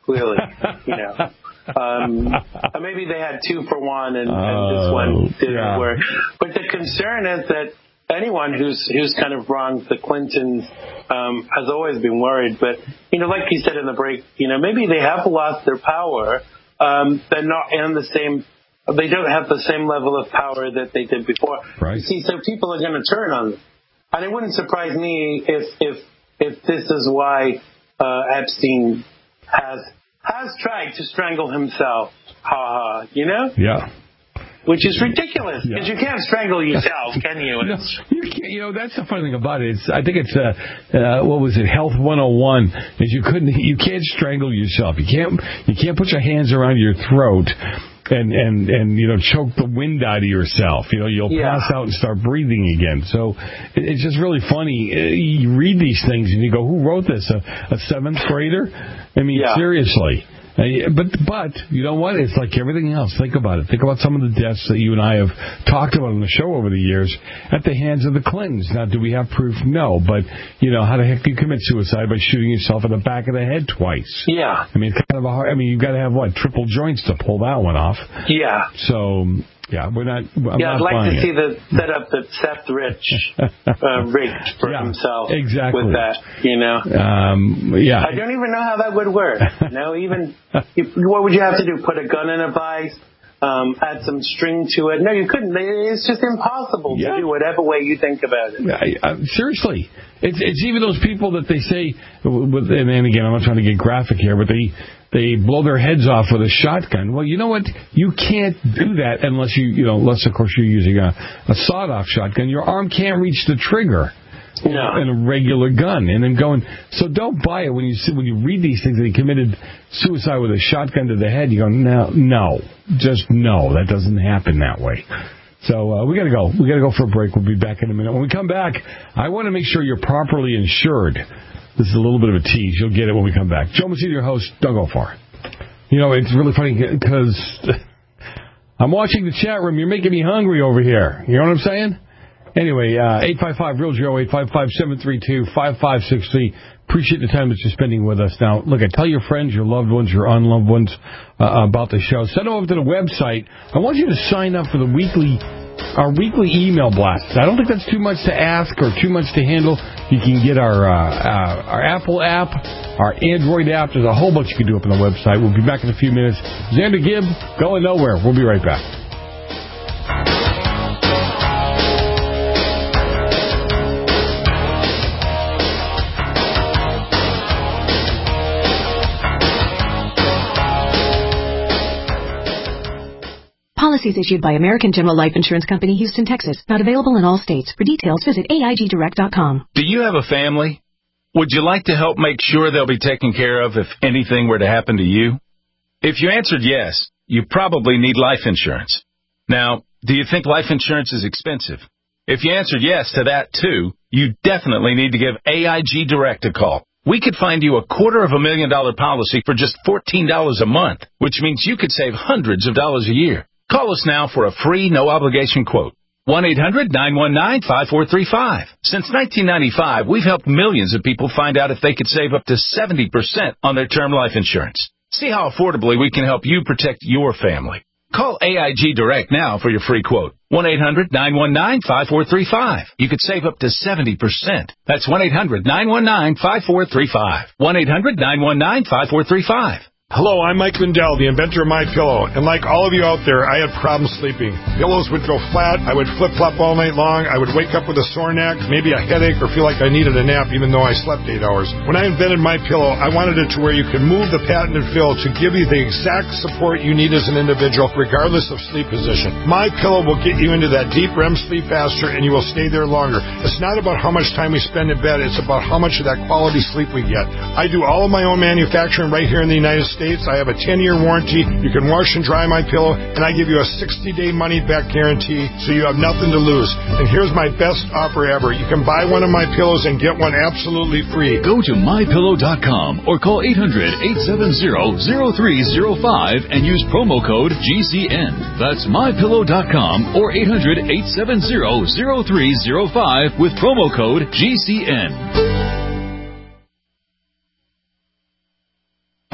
clearly, you know. Um, maybe they had two for one, and, and this one didn't yeah. work. But the concern is that anyone who's who's kind of wronged the Clintons um, has always been worried. But you know, like you said in the break, you know, maybe they have lost their power. Um, they're not in the same. They don't have the same level of power that they did before. Right. You see, so people are going to turn on them, and it wouldn't surprise me if if if this is why uh, Epstein has. has tried to strangle himself, ha ha, you know? Yeah. Which is ridiculous, because yeah. you can't strangle yourself, can you? No, you, can't, you know, that's the funny thing about it. It's, I think it's, uh, uh, what was it, Health one oh one, is you couldn't, you can't strangle yourself. You can't, you can't put your hands around your throat and, and, and, you know, choke the wind out of yourself. You know, you'll yeah. pass out and start breathing again. So it, it's just really funny. You read these things and you go, who wrote this? A, a seventh grader? I mean, yeah. seriously. Uh, but, but, you know what? It's like everything else. Think about it. Think about some of the deaths that you and I have talked about on the show over the years at the hands of the Clintons. Now, do we have proof? No. But, you know, how the heck do you commit suicide by shooting yourself in the back of the head twice? Yeah. I mean, it's kind of a hard, I mean, you've got to have, what, triple joints to pull that one off. Yeah. So, yeah, we're not, I'm yeah, not I'd like to it. see the setup that Seth Rich uh, rigged for yeah, himself exactly. with that, you know. Um, yeah. I don't even know how that would work. You know, even, if, what would you have to do? Put a gun in a vice? Um, add some string to it? No, you couldn't. It's just impossible yeah. to do whatever way you think about it. I, I, seriously. It's, it's even those people that they say, with, and, and again, I'm not trying to get graphic here, but they they blow their heads off with a shotgun. Well, you know what? You can't do that unless you, you know, unless of course you're using a, a sawed-off shotgun. Your arm can't reach the trigger. No. In a regular gun, and then going. So don't buy it when you see, when you read these things that he committed suicide with a shotgun to the head. You go, no, no, just no, that doesn't happen that way. So uh, we got to go. We got to go for a break. We'll be back in a minute. When we come back, I want to make sure you're properly insured. This is a little bit of a tease. You'll get it when we come back. Joe Messina, your host. Don't go far. You know, it's really funny because I'm watching the chat room. You're making me hungry over here. You know what I'm saying? Anyway, uh, eight five five, real Joe, eight five five, seven three two, five five six three. Appreciate the time that you're spending with us. Now, look, I tell your friends, your loved ones, your unloved ones uh, about the show. Send them over to the website. I want you to sign up for the weekly, our weekly email blasts. I don't think that's too much to ask or too much to handle. You can get our uh, uh, our Apple app, our Android app. There's a whole bunch you can do up on the website. We'll be back in a few minutes. Xander Gibb, going nowhere. We'll be right back. Policies issued by American General Life Insurance Company, Houston, Texas. Not available in all states. For details, visit A I G direct dot com. Do you have a family? Would you like to help make sure they'll be taken care of if anything were to happen to you? If you answered yes, you probably need life insurance. Now, do you think life insurance is expensive? If you answered yes to that too, you definitely need to give A I G Direct a call. We could find you a quarter of a million dollar policy for just fourteen dollars a month, which means you could save hundreds of dollars a year. Call us now for a free, no-obligation quote. one eight hundred, nine one nine, five four three five. Since nineteen ninety-five, we've helped millions of people find out if they could save up to seventy percent on their term life insurance. See how affordably we can help you protect your family. Call A I G Direct now for your free quote. one eight hundred, nine one nine, five four three five. You could save up to seventy percent. That's one eight hundred, nine one nine, five four three five. one eight hundred, nine one nine, five four three five. Hello, I'm Mike Lindell, the inventor of MyPillow, and like all of you out there, I had problems sleeping. Pillows would go flat, I would flip-flop all night long, I would wake up with a sore neck, maybe a headache, or feel like I needed a nap even though I slept eight hours. When I invented MyPillow, I wanted it to where you could move the patented fill to give you the exact support you need as an individual, regardless of sleep position. MyPillow will get you into that deep R E M sleep faster, and you will stay there longer. It's not about how much time we spend in bed, it's about how much of that quality sleep we get. I do all of my own manufacturing right here in the United States. States. I have a ten-year warranty. You can wash and dry my pillow, and I give you a sixty-day money-back guarantee, so you have nothing to lose. And here's my best offer ever. You can buy one of my pillows and get one absolutely free. Go to my pillow dot com or call eight hundred, eight seven zero, zero three zero five and use promo code G C N. That's my pillow dot com or eight hundred, eight seven zero, zero three zero five with promo code G C N. The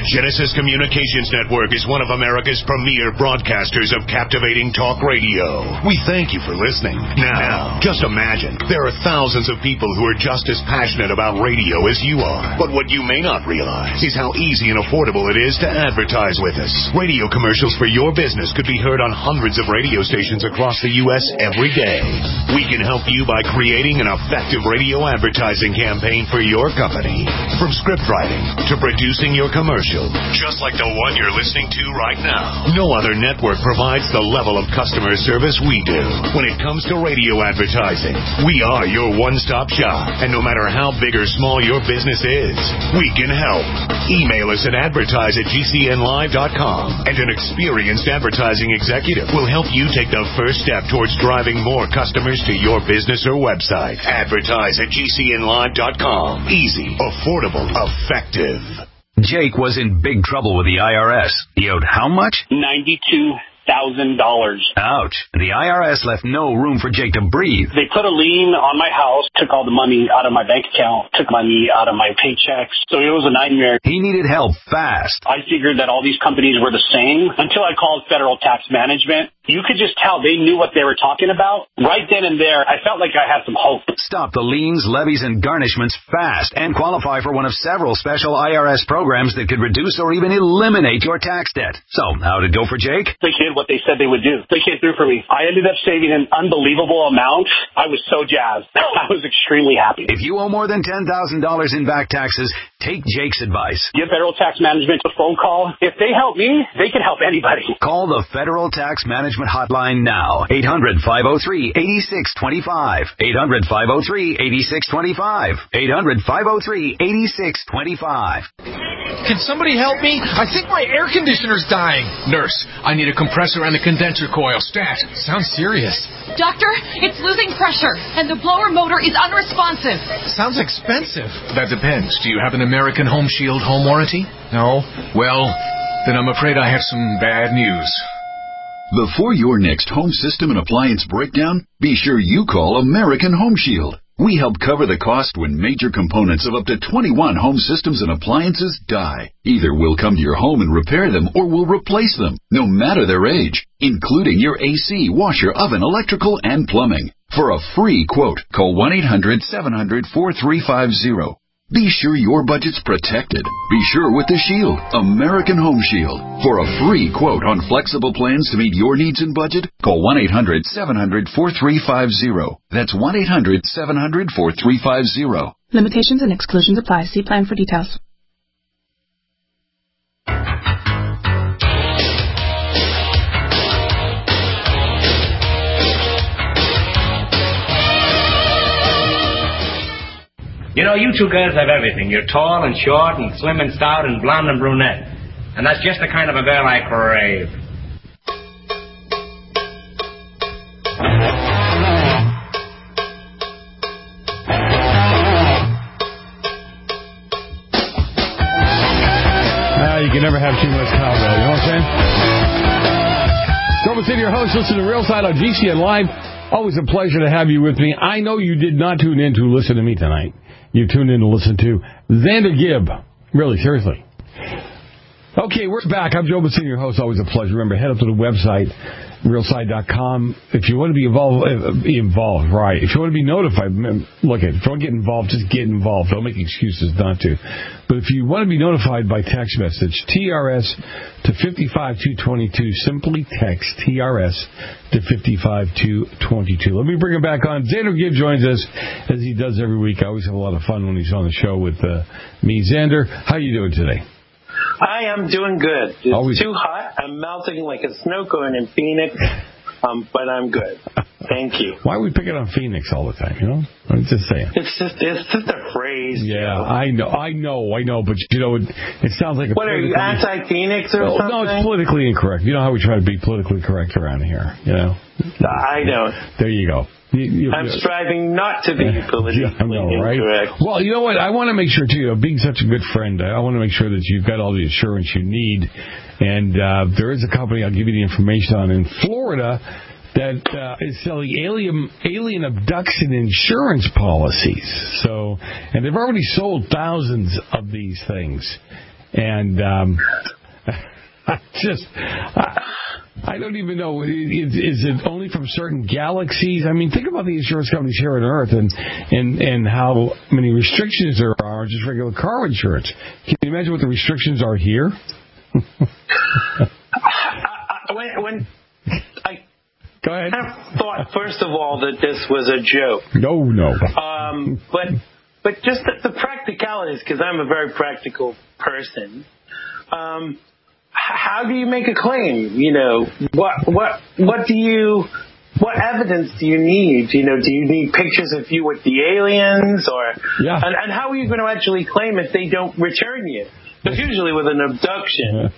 Genesis Communications Network is one of America's premier broadcasters of captivating talk radio. We thank you for listening. Now, just imagine, there are thousands of people who are just as passionate about radio as you are. But what you may not realize is how easy and affordable it is to advertise with us. Radio commercials for your business could be heard on hundreds of radio stations across the U S every day. We can help you by creating an effective radio advertising campaign for your company. From script writing to producing your commercial, just like the one you're listening to right now. No other network provides the level of customer service we do. When it comes to radio advertising, we are your one-stop shop. And no matter how big or small your business is, we can help. Email us at advertise at G C N live dot com, and an experienced advertising executive will help you take the first step towards driving more customers to your business or website. Advertise at G C N live dot com. Easy, affordable, effective. Jake was in big trouble with the I R S. He owed how much? ninety-two thousand dollars. Ouch. The I R S left no room for Jake to breathe. They put a lien on my house, took all the money out of my bank account, took money out of my paychecks. So it was a nightmare. He needed help fast. I figured that all these companies were the same until I called Federal Tax Management. You could just tell they knew what they were talking about. Right then and there, I felt like I had some hope. Stop the liens, levies, and garnishments fast and qualify for one of several special I R S programs that could reduce or even eliminate your tax debt. So, how'd it go for Jake? They did what they said they would do. They came through for me. I ended up saving an unbelievable amount. I was so jazzed. I was extremely happy. If you owe more than ten thousand dollars in back taxes, take Jake's advice. Give Federal Tax Management a phone call. If they help me, they can help anybody. Call the Federal Tax Management hotline now. eight hundred, five oh three, eight six two five. eight hundred, five oh three, eight six two five. eight hundred, five oh three, eight six two five. Can somebody help me? I think my air conditioner's dying. Nurse, I need a compressor and a condenser coil. Stat. Sounds serious. Doctor, it's losing pressure, and the blower motor is unresponsive. Sounds expensive. That depends. Do you have an American Home Shield home warranty? No? Well, then I'm afraid I have some bad news. Before your next home system and appliance breakdown, be sure you call American Home Shield. We help cover the cost when major components of up to twenty-one home systems and appliances die. Either we'll come to your home and repair them or we'll replace them, no matter their age, including your A C, washer, oven, electrical, and plumbing. For a free quote, call one eight hundred, seven hundred, four three five zero. Be sure your budget's protected. Be sure with the Shield, American Home Shield. For a free quote on flexible plans to meet your needs and budget, call one eight hundred, seven hundred, four three five zero. That's one eight hundred, seven hundred, four three five zero. Limitations and exclusions apply. See plan for details. You know, you two girls have everything. You're tall and short and slim and stout and blonde and brunette. And that's just the kind of a girl I crave. Uh, you can never have too much cowbell, you know what I'm saying? Silver City, your host, listen to Real Side on G C N Live. Always a pleasure to have you with me. I know you did not tune in to listen to me tonight. You tuned in to listen to Xander Gibb. Really, seriously. Okay, we're back. I'm Joe Bassini, your host. Always a pleasure. Remember, head up to the website, real side dot com. If you want to be involved, be involved, right. If you want to be notified, look, if you want to get involved, just get involved. Don't make excuses not to. But if you want to be notified by text message, T R S to five five two two two. Simply text T R S to five five two two two. Let me bring him back on. Xander Gibb joins us as he does every week. I always have a lot of fun when he's on the show with uh, me. Xander, how are you doing today? I am doing good. It's Always. too hot. I'm melting like a snow cone in Phoenix, um, but I'm good. Thank you. Why are we picking on Phoenix all the time, you know? I'm just saying. It's just it's just a phrase. Yeah, Joe. I know, I know, I know, but, you know, it, it sounds like a... What, are you anti-Phoenix or well, something? No, it's politically incorrect. You know how we try to be politically correct around here, you know? I don't. There you go. You, you, I'm striving not to be politically yeah, I know, right? incorrect. Well, you know what? I want to make sure, too, you know, being such a good friend, I want to make sure that you've got all the assurance you need. And uh, there is a company I'll give you the information on in Florida that uh, is selling alien alien abduction insurance policies. So, and they've already sold thousands of these things. And um, I just, I, I don't even know, is, is it only from certain galaxies? I mean, think about the insurance companies here on Earth and, and, and how many restrictions there are on just regular car insurance. Can you imagine what the restrictions are here? I, when, when I Go ahead. I thought, first of all, that this was a joke. No, no. Um, but but just the, the practicalities, because I'm a very practical person. Um, how do you make a claim? You know, what what what do you what evidence do you need? You know, do you need pictures of you with the aliens, or yeah. and, and how are you going to actually claim if they don't return you? Because usually with an abduction,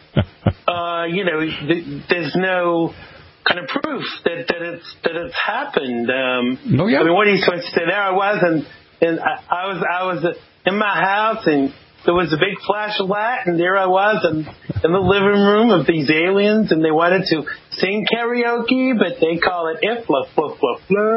uh, you know, th- there's no kind of proof that, that it's that it's happened. Um, oh, yeah. I mean, what are you supposed to say? There I was, and and I, I was I was in my house, and there was a big flash of light, and there I was in, in the living room of these aliens, and they wanted to sing karaoke, but they call it ifla fla fla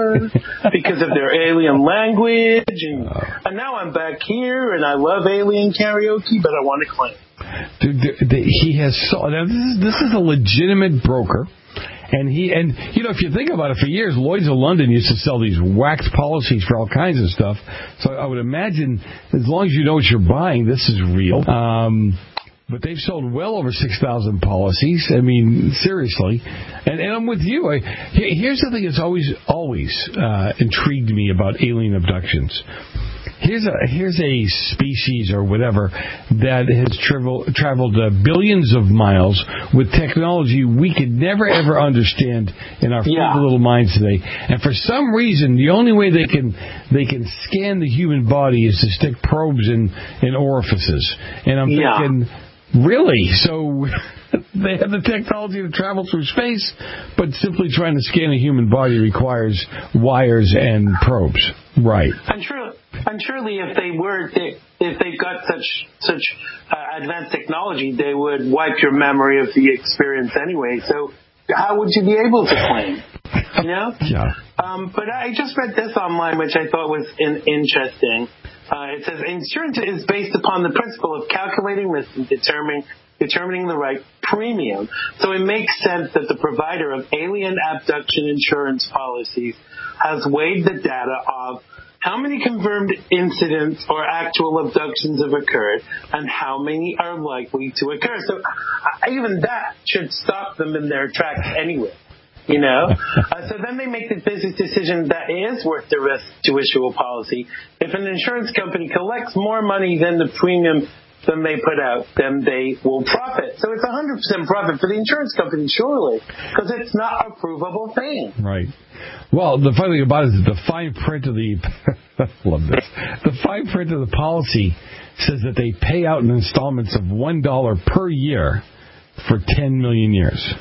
fla because of their alien language. And, and now I'm back here, and I love alien karaoke, but I want to claim. Dude, the, the, he has so. Now this is this is a legitimate broker. And he and you know, if you think about it, for years Lloyd's of London used to sell these whacked policies for all kinds of stuff. So I would imagine, as long as you know what you're buying, this is real. Um, but they've sold well over six thousand policies. I mean, seriously. And, and I'm with you. I, here's the thing that's always always uh, intrigued me about alien abductions. Here's a here's a species or whatever that has traveled traveled uh, billions of miles with technology we could never ever understand in our yeah. little minds today. And for some reason, the only way they can they can scan the human body is to stick probes in, in orifices. And I'm yeah. thinking, really? So they have the technology to travel through space, but simply trying to scan a human body requires wires and probes. Right. And surely, and surely if they were, they, if they've got such such uh, advanced technology, they would wipe your memory of the experience anyway. So how would you be able to claim? You know? Yeah. Um, but I just read this online, which I thought was in, interesting. Uh, it says insurance is based upon the principle of calculating risk and determining determining the right premium. So it makes sense that the provider of alien abduction insurance policies has weighed the data of how many confirmed incidents or actual abductions have occurred and how many are likely to occur. So uh, even that should stop them in their tracks anyway. You know, uh, so then they make the business decision that it is worth the risk to issue a policy. If an insurance company collects more money than the premium than they put out, then they will profit. So it's one hundred percent profit for the insurance company, surely, because it's not a provable thing. Right. Well, the funny thing about it is the fine print of the love this. The fine print of the policy says that they pay out in installments of one dollar per year for ten million years.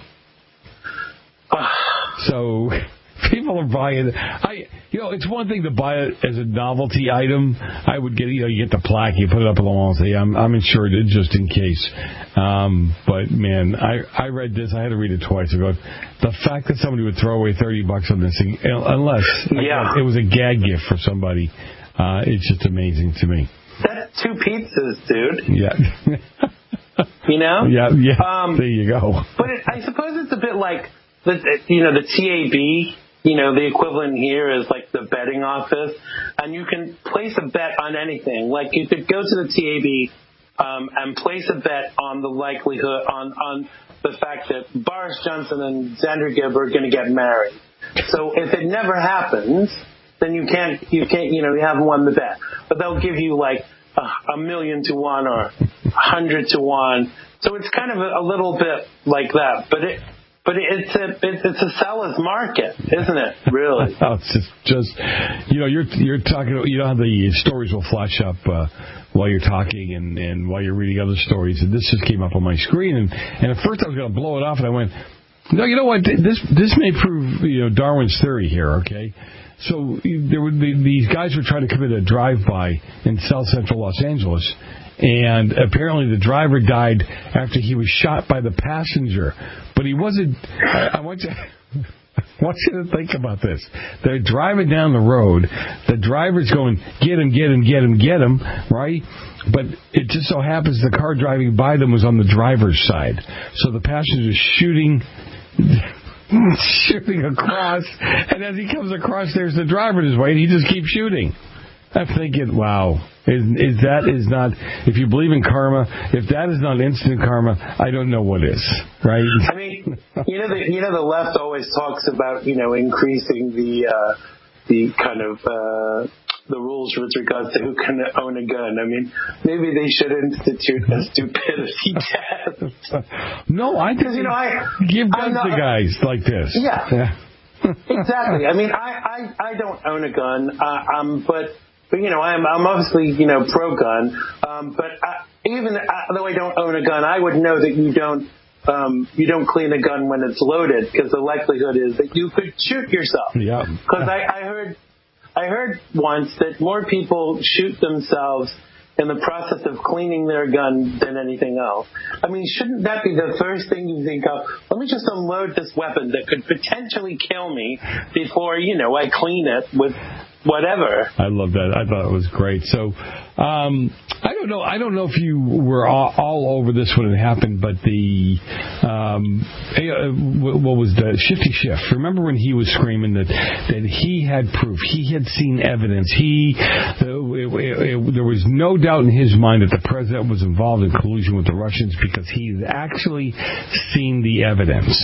So people are buying it. I, you know, it's one thing to buy it as a novelty item. I would get, you know, you get the plaque, you put it up on the wall and say, I'm, I'm insured just in case. Um, but man, I, I read this. I had to read it twice ago. The fact that somebody would throw away thirty bucks on this thing, unless yeah. guess, it was a gag gift for somebody, uh, it's just amazing to me. That's two pizzas, dude. Yeah. You know? Yeah, yeah. Um, there you go. But it, I suppose it's a bit like, the, you know, the T A B, you know, the equivalent here is like the betting office, and you can place a bet on anything. Like you could go to the T A B um, and place a bet on the likelihood, on, on the fact that Boris Johnson and Xander Gibb are going to get married. So if it never happens, then you can't, you can't, you know, you haven't won the bet. But they'll give you like a, a million to one or a hundred to one. So it's kind of a, a little bit like that, but it. But it's a it's a seller's market, isn't it? Really? It's just, just, you know, you're you're talking. You know how the stories will flash up uh, while you're talking and, and while you're reading other stories. And this just came up on my screen, and, and at first I was going to blow it off, and I went, no, you know what? This this may prove, you know, Darwin's theory here. Okay, so there would be, these guys were trying to commit a drive-by in South Central Los Angeles. And apparently the driver died after he was shot by the passenger. But he wasn't... I, I want you... I want you to think about this. They're driving down the road. The driver's going, get him, get him, get him, get him, right? But it just so happens the car driving by them was on the driver's side. So the passenger is shooting, shooting across, and as he comes across, there's the driver in his way, and he just keeps shooting. I'm thinking, wow, is, is that is not, if you believe in karma, if that is not instant karma, I don't know what is, right? I mean, you know, the, you know, the left always talks about, you know, increasing the, uh, the kind of, uh, the rules with regards to who can own a gun. I mean, maybe they should institute a stupidity test. No, I think you know, I give guns not, to guys like this. Yeah, yeah. Exactly. I mean, I, I, I don't own a gun, uh, um, but but you know, I'm I'm obviously you know pro gun, um, but I, even though I don't own a gun, I would know that you don't. Um, you don't clean a gun when it's loaded because the likelihood is that you could shoot yourself. Yeah. Because I, I heard, I heard once that more people shoot themselves in the process of cleaning their gun than anything else. I mean, shouldn't that be the first thing you think of? Let me just unload this weapon that could potentially kill me before, you know, I clean it with whatever. I love that. I thought it was great. So, um, I don't know. I don't know if you were all, all over this when it happened, but the um, what was the Shifty Schiff? Remember when he was screaming that that he had proof, he had seen evidence, he uh, it, it, it, there was no doubt in his mind that the president was involved in collusion with the Russians because he's actually seen the evidence.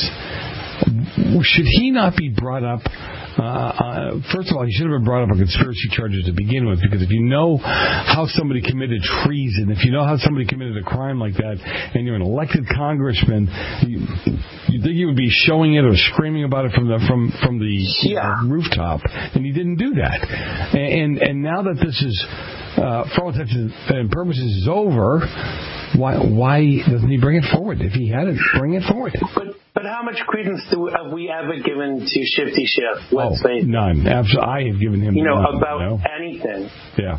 Should he not be brought up? Uh, uh, first of all, he should have been brought up on conspiracy charges to begin with, because if you know how somebody committed treason, if you know how somebody committed a crime like that, and you're an elected congressman, you, you think you would be showing it or screaming about it from the from from the yeah. uh, rooftop, and he didn't do that. And and now that this is, uh, for all intents and purposes, is over, why why doesn't he bring it forward? If he had it, bring it forward. But But how much credence do, have we ever given to Shifty Schiff? Let's oh, say none. Absolutely, I have given him. You know none, about you know? anything. Yeah.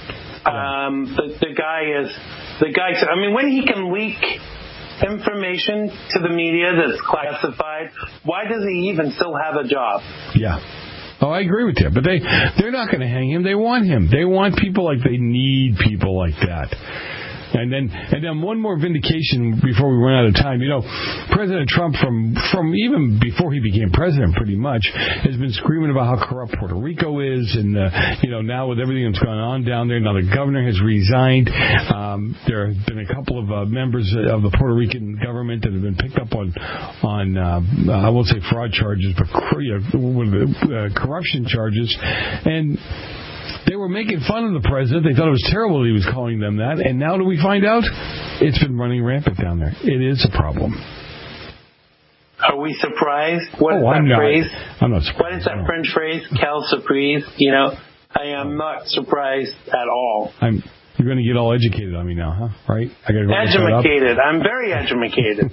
Um, the, the guy is the guy. I mean, when he can leak information to the media that's classified, why does he even still have a job? Yeah. Oh, I agree with you. But they they're not going to hang him. They want him. They want people like they need people like that. And then, and then one more vindication before we run out of time. You know, President Trump, from from even before he became president, pretty much, has been screaming about how corrupt Puerto Rico is, and uh, you know, now with everything that's going on down there, now the governor has resigned. Um, there have been a couple of uh, members of the Puerto Rican government that have been picked up on on uh, I won't say fraud charges, but you know, uh, corruption charges, and they were making fun of the president. They thought it was terrible that he was calling them that. And now do we find out? It's been running rampant down there. It is a problem. Are we surprised? What is oh, that I'm not, phrase? I'm not surprised. What is that French phrase? Quelle surprise? You know, I am not surprised at all. I'm... You're going to get all educated on me now, huh? Right? I got to go educated. I'm very educated.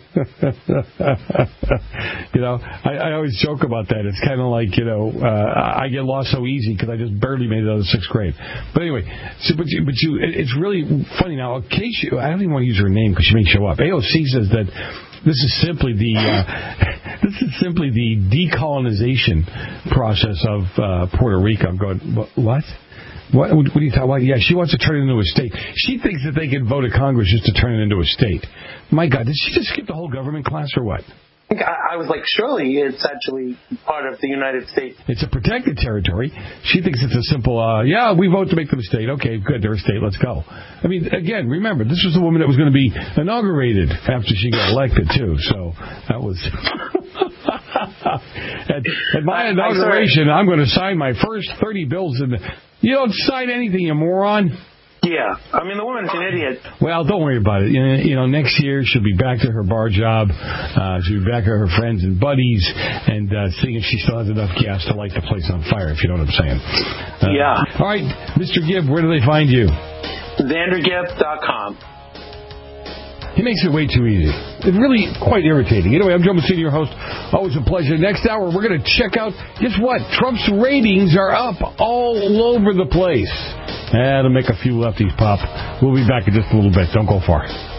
You know, I, I always joke about that. It's kind of like, you know, uh, I get lost so easy because I just barely made it out of sixth grade. But anyway, so but you, but you, it's really funny now. Casey, I don't even want to use her name because she may show up. A O C says that this is simply the uh, this is simply the decolonization process of uh, Puerto Rico. I'm going, what? What, what do you talk about? Yeah, she wants to turn it into a state. She thinks that they can vote a Congress just to turn it into a state. My God, did she just skip the whole government class or what? I, I was like, surely it's actually part of the United States. It's a protected territory. She thinks it's a simple, uh, yeah, we vote to make them a state. Okay, good, they're a state, let's go. I mean, again, remember, this was the woman that was going to be inaugurated after she got elected, too. So that was... at, at my inauguration, I'm going to sign my first thirty bills in the... You don't sign anything, you moron. Yeah. I mean, the woman's an idiot. Well, don't worry about it. You know, you know next year she'll be back to her bar job. Uh, she'll be back to her friends and buddies and uh, seeing if she still has enough gas to light the place on fire, if you know what I'm saying. Uh, yeah. All right, Mister Gibb, where do they find you? Xander Gibb dot com. He makes it way too easy. It's really quite irritating. Anyway, I'm Joe Messina, your host. Always a pleasure. Next hour, we're going to check out, guess what? Trump's ratings are up all over the place. That'll make a few lefties pop. We'll be back in just a little bit. Don't go far.